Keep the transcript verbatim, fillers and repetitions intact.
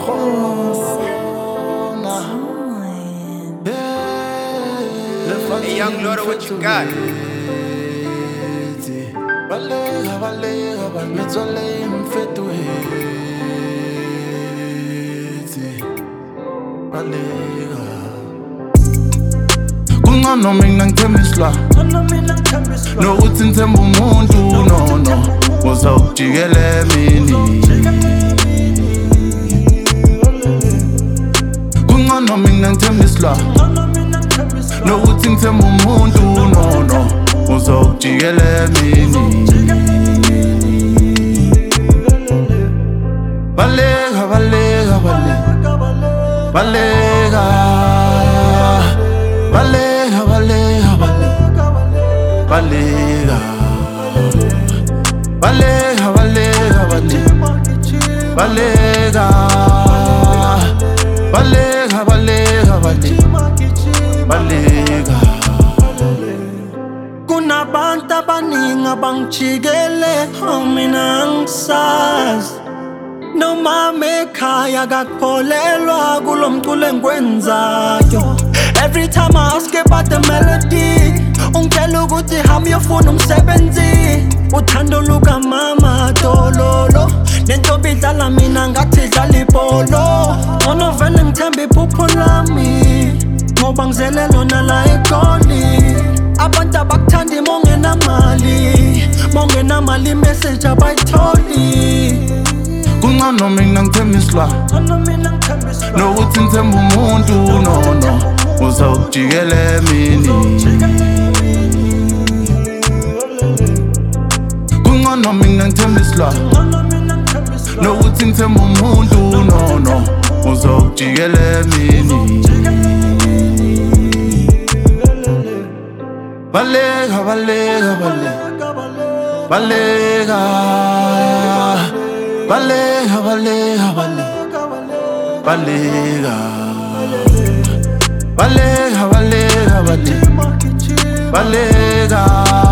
Hey, young Lord, what you got? Balega, balega, balmezole mfethuhezi. Balega. Kungcono mina ngithembiswa. Nokuthi ngithemba umuntu no no. Uzawujikela emini. Kungcono mina ngithembiswa. Nokuthi ngithemba umuntu no no. Uzawujikela emini. Balega, balega, balega. Balega. Balega, balega, balega. Balega. Balega, balega, balega. Balega. Balega, balega, balega. Balega. Kunabantu abaningi abangijikele mina angisazi noma ekhaya kakholelwa kulo mculo engikwenzayo. Every time I ask about the melody ungitshela ukuthi hamba uyofuna umsebenzi. Uthando luka mama dololo nentombi idlala mina ngathi idlala ibholo. Ngcono vele ngithemba iphupho lami ngoba ngizele lona la eGoli. Abantu abakuthandi mongenamali, mongenamali imessage abayitholi. Kungcono mina ngithembiswa. Nokuthi ngithemba umuntu no no. Uzawujikela emini. Kungcono mina ngithembiswa. Nokuthi ngithemba umuntu no no. Uzawujikela emini. Balega, balega, balega. Balega. Balega, balega, balega. Balega. Balega, balega, balega. Balega.